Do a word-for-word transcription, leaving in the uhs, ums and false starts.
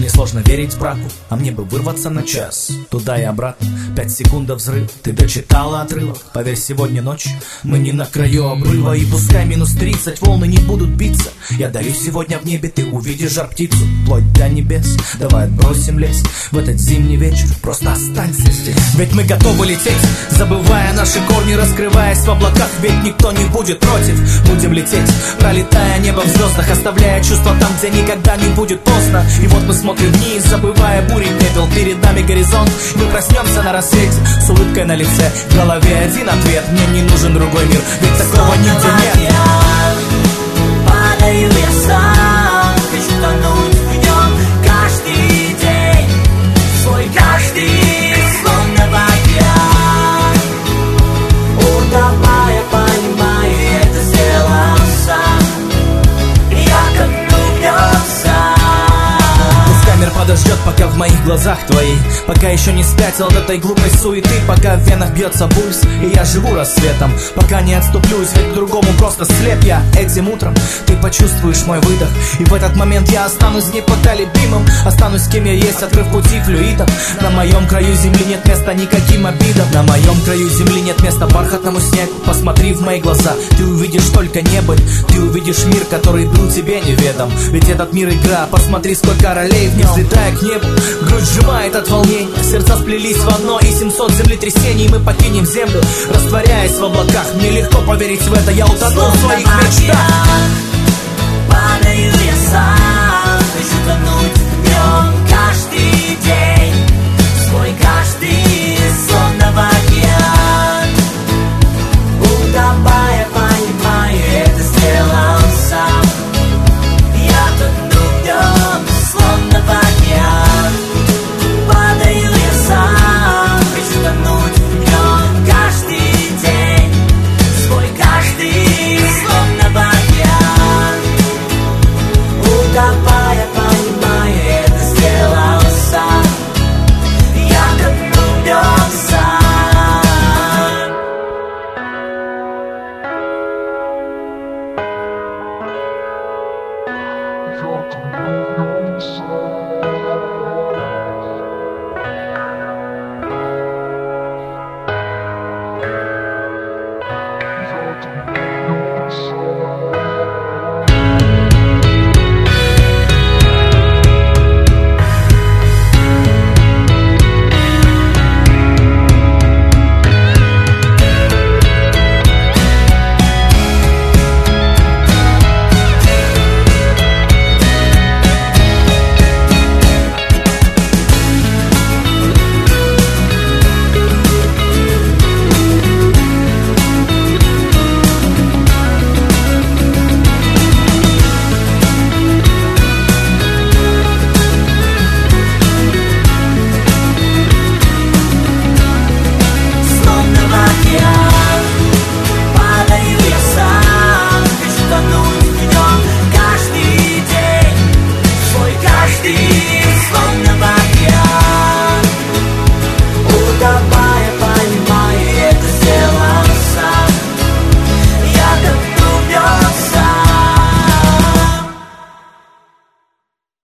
Мне сложно верить браку, а мне бы вырваться на час туда и обратно, пять секунд до взрыва. Ты дочитала отрывок, поверь, сегодня ночь мы не на краю обрыва. И пускай минус тридцать, волны не будут биться, я дарю сегодня в небе, ты увидишь жар птицу. Вплоть до небес, давай отбросим лес в этот зимний вечер, просто останься здесь. Ведь мы готовы лететь, забывая наши корни, раскрываясь в облаках, ведь никто не будет против. Будем лететь, пролетая небо в звездах, оставляя чувства там, где никогда не будет поздно. И вот мы смотрим вниз, забывая бури пепел, перед нами горизонт. Мы проснемся на рассвете с улыбкой на лице, в голове один ответ: мне не нужен другой мир, ведь такого нигде нет. Падаю я сам, хочу тонуть в нем каждый день, свой каждый, словно в океан. Утопая, понимаю, это сделал сам, я тону в нем сам. Пускай мир подождет, пока в моих глазах твои, пока еще не спятил от этой глупой суеты, пока в венах бьется пульс, и я живу рассветом, пока не отступлюсь, ведь к другому просто слеп я. Этим утром ты почувствуешь мой выдох, и в этот момент я останусь непоколебимым, останусь кем я есть, открыв пути флюидом. На моем краю земли нет места никаким обидам, на моем краю земли нет места бархатному снегу. Посмотри в мои глаза, ты увидишь только небо, ты увидишь мир, который был тебе неведом. Ведь этот мир игра, посмотри, сколько ролей в нем. Взлетая к небу, грудь сжимает от волнения, сердца сплелись в одно, и семьсот землетрясений мы покинем землю, растворяясь в облаках. Мне легко поверить в это, я утону в своих мечтах. Падаю я сам, хочу тонуть